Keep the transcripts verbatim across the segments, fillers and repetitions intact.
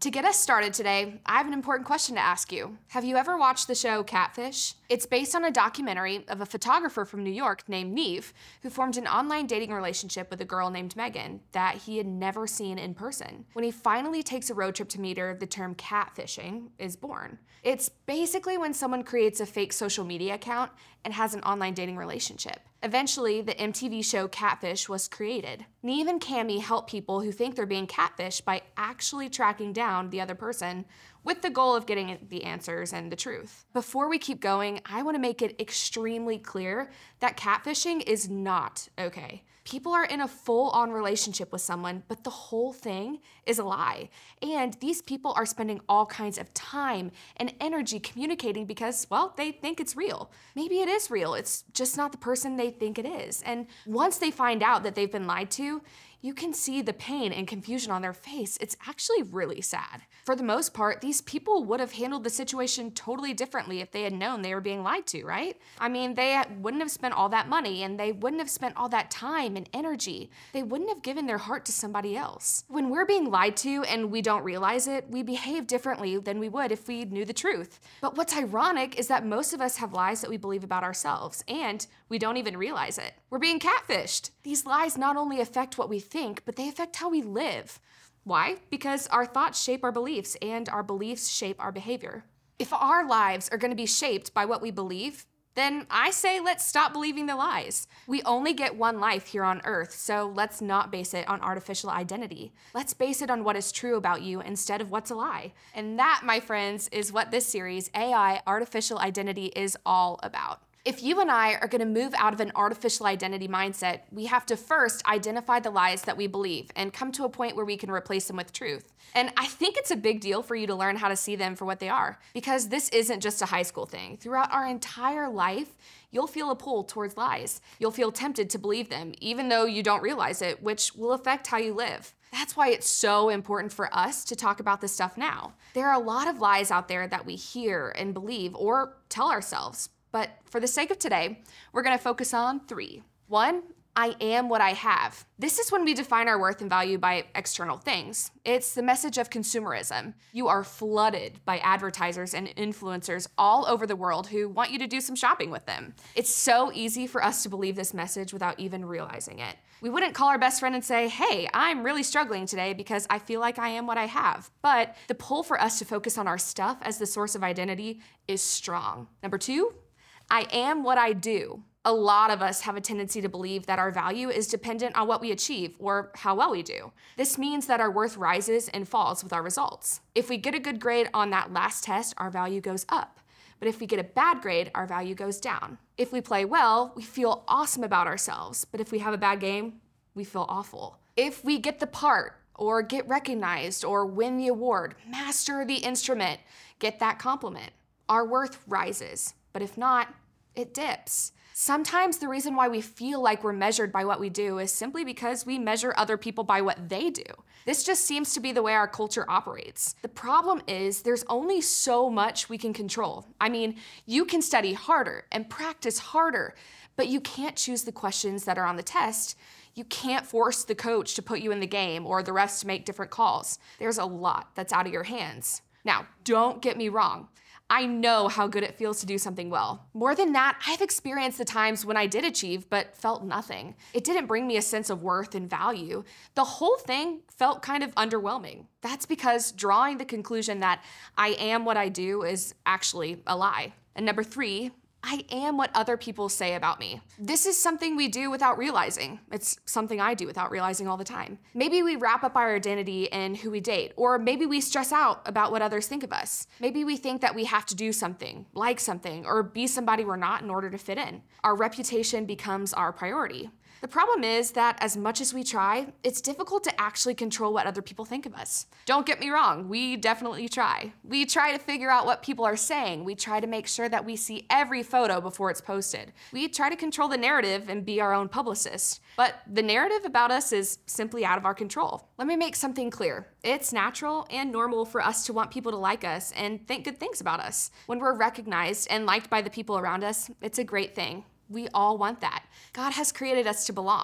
To get us started today, I have an important question to ask you. Have you ever watched the show Catfish? It's based on a documentary of a photographer from New York named Neve, who formed an online dating relationship with a girl named Megan that he had never seen in person. When he finally takes a road trip to meet her, the term catfishing is born. It's basically when someone creates a fake social media account and has an online dating relationship. Eventually, the M T V show Catfish was created. Neve and Cami help people who think they're being catfished by actually tracking down the other person with the goal of getting the answers and the truth. Before we keep going, I want to make it extremely clear that catfishing is not okay. People are in a full-on relationship with someone, but the whole thing is a lie. And these people are spending all kinds of time and energy communicating because, well, they think it's real. Maybe it is real, it's just not the person they think it is. And once they find out that they've been lied to, you can see the pain and confusion on their face. It's actually really sad. For the most part, these people would have handled the situation totally differently if they had known they were being lied to, right? I mean, they wouldn't have spent all that money and they wouldn't have spent all that time and energy. They wouldn't have given their heart to somebody else. When we're being lied to and we don't realize it, we behave differently than we would if we knew the truth. But what's ironic is that most of us have lies that we believe about ourselves and we don't even realize it. We're being catfished. These lies not only affect what we think, but they affect how we live. Why? Because our thoughts shape our beliefs and our beliefs shape our behavior. If our lives are going to be shaped by what we believe, then I say let's stop believing the lies. We only get one life here on Earth, so let's not base it on artificial identity. Let's base it on what is true about you instead of what's a lie. And that, my friends, is what this series, A I, Artificial Identity, is all about. If you and I are gonna move out of an artificial identity mindset, we have to first identify the lies that we believe and come to a point where we can replace them with truth. And I think it's a big deal for you to learn how to see them for what they are, because this isn't just a high school thing. Throughout our entire life, you'll feel a pull towards lies. You'll feel tempted to believe them, even though you don't realize it, which will affect how you live. That's why it's so important for us to talk about this stuff now. There are a lot of lies out there that we hear and believe or tell ourselves. But for the sake of today, we're gonna focus on three. One, I am what I have. This is when we define our worth and value by external things. It's the message of consumerism. You are flooded by advertisers and influencers all over the world who want you to do some shopping with them. It's so easy for us to believe this message without even realizing it. We wouldn't call our best friend and say, hey, I'm really struggling today because I feel like I am what I have. But the pull for us to focus on our stuff as the source of identity is strong. Number two, I am what I do. A lot of us have a tendency to believe that our value is dependent on what we achieve or how well we do. This means that our worth rises and falls with our results. If we get a good grade on that last test, our value goes up. But if we get a bad grade, our value goes down. If we play well, we feel awesome about ourselves. But if we have a bad game, we feel awful. If we get the part, or get recognized, or win the award, master the instrument, get that compliment, our worth rises. But if not, it dips. Sometimes the reason why we feel like we're measured by what we do is simply because we measure other people by what they do. This just seems to be the way our culture operates. The problem is there's only so much we can control. I mean, you can study harder and practice harder, but you can't choose the questions that are on the test. You can't force the coach to put you in the game or the refs to make different calls. There's a lot that's out of your hands. Now, don't get me wrong. I know how good it feels to do something well. More than that, I've experienced the times when I did achieve but felt nothing. It didn't bring me a sense of worth and value. The whole thing felt kind of underwhelming. That's because drawing the conclusion that I am what I do is actually a lie. And number three, I am what other people say about me. This is something we do without realizing. It's something I do without realizing all the time. Maybe we wrap up our identity in who we date, or maybe we stress out about what others think of us. Maybe we think that we have to do something, like something, or be somebody we're not in order to fit in. Our reputation becomes our priority. The problem is that as much as we try, it's difficult to actually control what other people think of us. Don't get me wrong, we definitely try. We try to figure out what people are saying. We try to make sure that we see every photo before it's posted. We try to control the narrative and be our own publicist. But the narrative about us is simply out of our control. Let me make something clear. It's natural and normal for us to want people to like us and think good things about us. When we're recognized and liked by the people around us, it's a great thing. We all want that. God has created us to belong.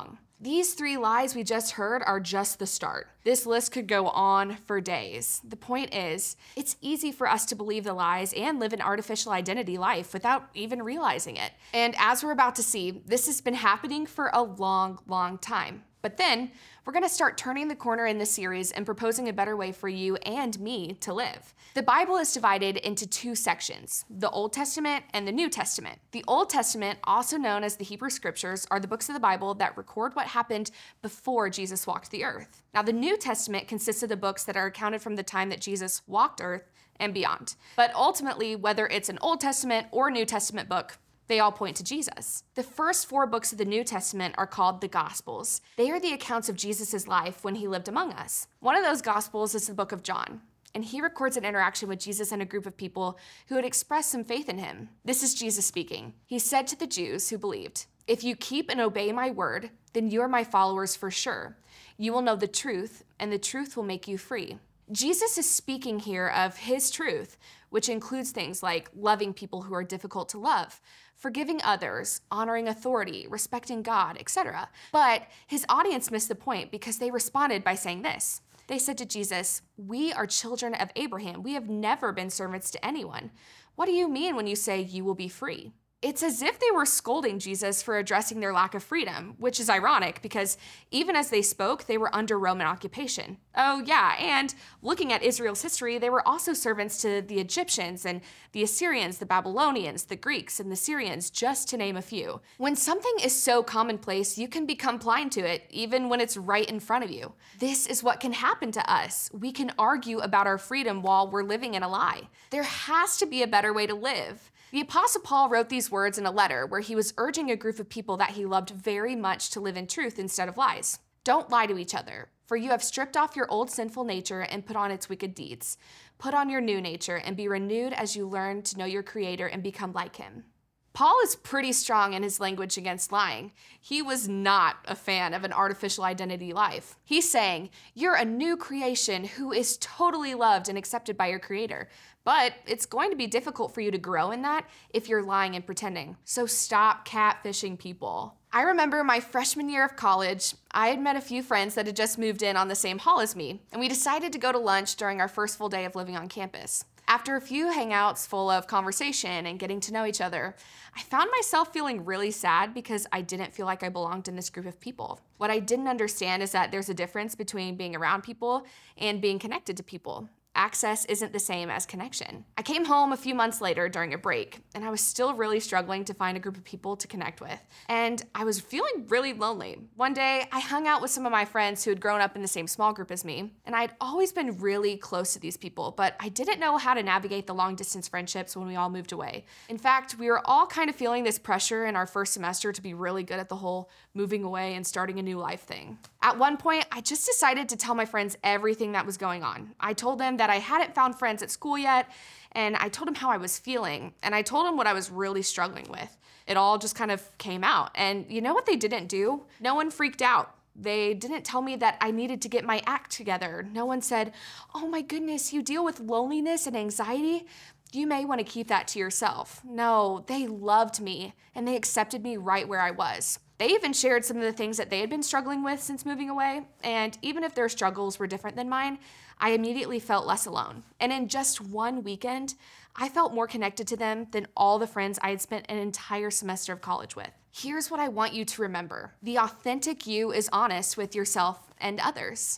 These three lies we just heard are just the start. This list could go on for days. The point is, it's easy for us to believe the lies and live an artificial identity life without even realizing it. And as we're about to see, this has been happening for a long, long time. But then, we're gonna start turning the corner in this series and proposing a better way for you and me to live. The Bible is divided into two sections, the Old Testament and the New Testament. The Old Testament, also known as the Hebrew Scriptures, are the books of the Bible that record what happened before Jesus walked the earth. Now, the New Testament consists of the books that are accounted from the time that Jesus walked earth and beyond. But ultimately, whether it's an Old Testament or New Testament book, they all point to Jesus. The first four books of the New Testament are called the Gospels. They are the accounts of Jesus' life when he lived among us. One of those Gospels is the book of John, and he records an interaction with Jesus and a group of people who had expressed some faith in him. This is Jesus speaking. He said to the Jews who believed, "If you keep and obey my word, then you are my followers for sure. You will know the truth, and the truth will make you free." Jesus is speaking here of his truth, which includes things like loving people who are difficult to love, forgiving others, honoring authority, respecting God, et cetera. But his audience missed the point because they responded by saying this. They said to Jesus, "We are children of Abraham. We have never been servants to anyone. What do you mean when you say you will be free?" It's as if they were scolding Jesus for addressing their lack of freedom, which is ironic because even as they spoke, they were under Roman occupation. Oh yeah, and looking at Israel's history, they were also servants to the Egyptians and the Assyrians, the Babylonians, the Greeks, and the Syrians, just to name a few. When something is so commonplace, you can become blind to it, even when it's right in front of you. This is what can happen to us. We can argue about our freedom while we're living in a lie. There has to be a better way to live. The Apostle Paul wrote these words in a letter where he was urging a group of people that he loved very much to live in truth instead of lies. "Don't lie to each other, for you have stripped off your old sinful nature and put on its wicked deeds. Put on your new nature and be renewed as you learn to know your Creator and become like him." Paul is pretty strong in his language against lying. He was not a fan of an artificial identity life. He's saying, you're a new creation who is totally loved and accepted by your Creator. But it's going to be difficult for you to grow in that if you're lying and pretending. So stop catfishing people. I remember my freshman year of college, I had met a few friends that had just moved in on the same hall as me, and we decided to go to lunch during our first full day of living on campus. After a few hangouts full of conversation and getting to know each other, I found myself feeling really sad because I didn't feel like I belonged in this group of people. What I didn't understand is that there's a difference between being around people and being connected to people. Access isn't the same as connection. I came home a few months later during a break, and I was still really struggling to find a group of people to connect with. And I was feeling really lonely. One day, I hung out with some of my friends who had grown up in the same small group as me, and I'd always been really close to these people, but I didn't know how to navigate the long-distance friendships when we all moved away. In fact, we were all kind of feeling this pressure in our first semester to be really good at the whole moving away and starting a new life thing. At one point, I just decided to tell my friends everything that was going on. I told them that I hadn't found friends at school yet, and I told them how I was feeling, and I told them what I was really struggling with. It all just kind of came out, and you know what they didn't do? No one freaked out. They didn't tell me that I needed to get my act together. No one said, "Oh my goodness, you deal with loneliness and anxiety? You may want to keep that to yourself." No, they loved me, and they accepted me right where I was. They even shared some of the things that they had been struggling with since moving away, and even if their struggles were different than mine, I immediately felt less alone. And in just one weekend, I felt more connected to them than all the friends I had spent an entire semester of college with. Here's what I want you to remember. The authentic you is honest with yourself and others.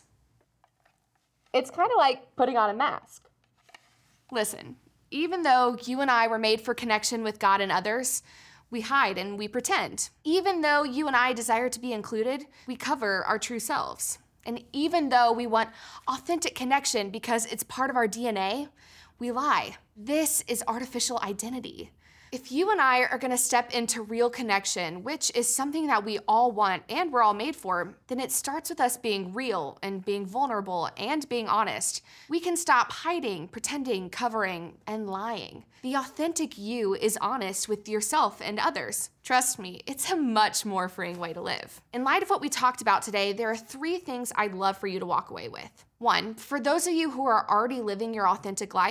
It's kind of like putting on a mask. Listen, even though you and I were made for connection with God and others, we hide and we pretend. Even though you and I desire to be included, we cover our true selves. And even though we want authentic connection because it's part of our D N A, we lie. This is artificial identity. If you and I are gonna step into real connection, which is something that we all want and we're all made for, then it starts with us being real and being vulnerable and being honest. We can stop hiding, pretending, covering, and lying. The authentic you is honest with yourself and others. Trust me, it's a much more freeing way to live. In light of what we talked about today, there are three things I'd love for you to walk away with. One, for those of you who are already living your authentic life,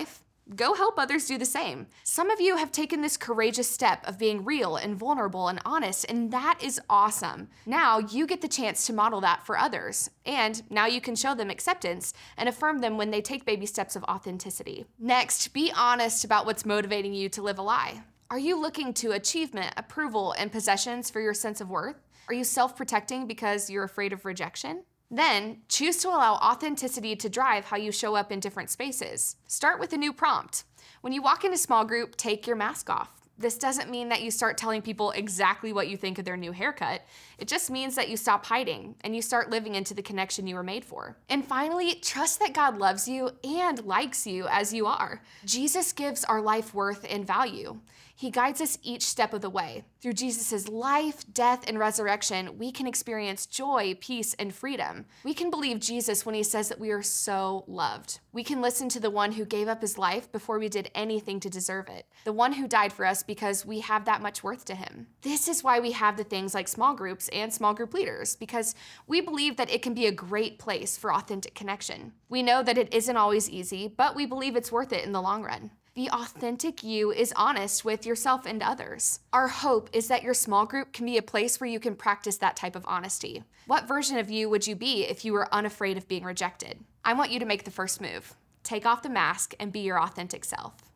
Go help others do the same. Some of you have taken this courageous step of being real and vulnerable and honest, and that is awesome. Now you get the chance to model that for others, and now you can show them acceptance and affirm them when they take baby steps of authenticity. Next, be honest about what's motivating you to live a lie. Are you looking to achievement, approval, and possessions for your sense of worth? Are you self-protecting because you're afraid of rejection? Then, choose to allow authenticity to drive how you show up in different spaces. Start with a new prompt. When you walk into small group, take your mask off. This doesn't mean that you start telling people exactly what you think of their new haircut. It just means that you stop hiding and you start living into the connection you were made for. And finally, trust that God loves you and likes you as you are. Jesus gives our life worth and value. He guides us each step of the way. Through Jesus' life, death, and resurrection, we can experience joy, peace, and freedom. We can believe Jesus when he says that we are so loved. We can listen to the one who gave up his life before we did anything to deserve it, the one who died for us because we have that much worth to him. This is why we have the things like small groups and small group leaders, because we believe that it can be a great place for authentic connection. We know that it isn't always easy, but we believe it's worth it in the long run. The authentic you is honest with yourself and others. Our hope is that your small group can be a place where you can practice that type of honesty. What version of you would you be if you were unafraid of being rejected? I want you to make the first move. Take off the mask and be your authentic self.